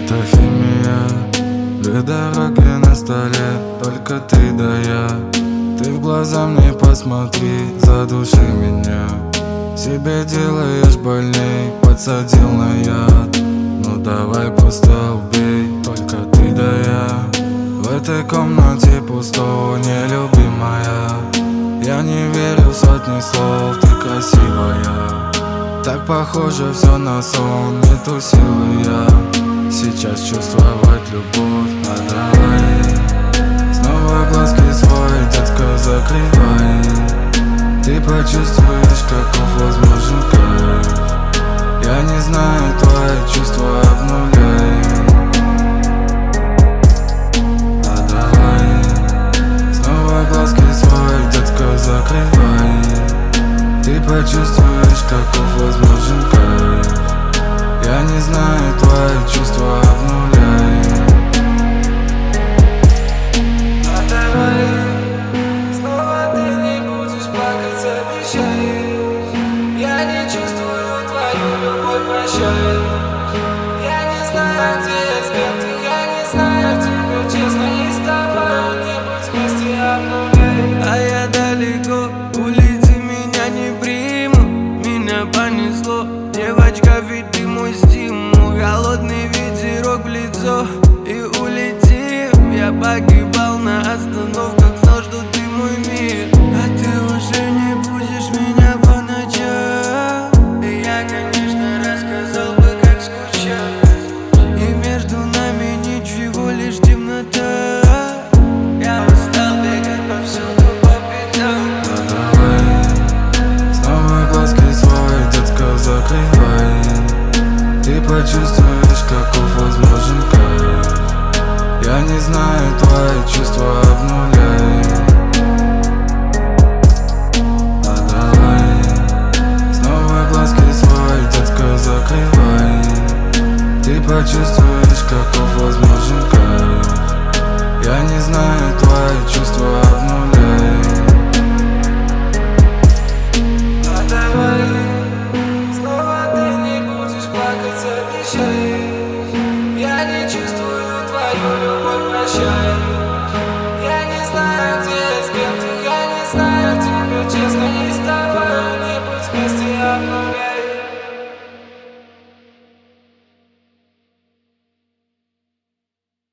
Это химия, две дороги на столе, только ты да я. Ты в глаза мне посмотри, задуши меня. Себе делаешь больней, подсадил на яд. Ну давай просто убей, только ты да я. В этой комнате пусто, нелюбимая. Я не верю в сотни слов, ты красивая. Так похоже все на сон, нету силы я сейчас чувствовать любовь. А давай снова глазки свои, детка, закрывай. Ты почувствуешь, каков возможен кайф. Я не знаю, твои чувства обнуляй. А давай снова глазки свои, детка, закрывай. Ты почувствуешь, каков возможен кайф. Я не знаю, твои чувства обнуляй. А давай снова ты не будешь плакать, обещай. Я не чувствую твою любовь, прощай. Я не знаю, где я, с кем ты, я не знаю тебя, честно, и с тобой не быть вместе, обнуляй. А я далеко, улицы меня не примут, меня понесло. Девочка, ведь ты мой стимул, холодный ветерок в лицо. И улетим, я погибал на остановках, знал, что ты мой мир. А ты уже не будешь меня по ночам. И я, конечно, рассказал бы, как скучал. И между нами ничего, лишь темнота. Я устал бегать повсюду по пятам. А давай снова глазки свои, детка, закрывай. Ты почувствуешь, каков возможен кайф. Я не знаю, твои чувства обнуляй. А давай снова глазки свои, детка, закрывай. Ты почувствуешь, каков возможен кайф. Я не знаю, твои чувства обнуляй. А давай снова ты не будешь плакать, обещай. Я не чувствую твою любовь, прощай.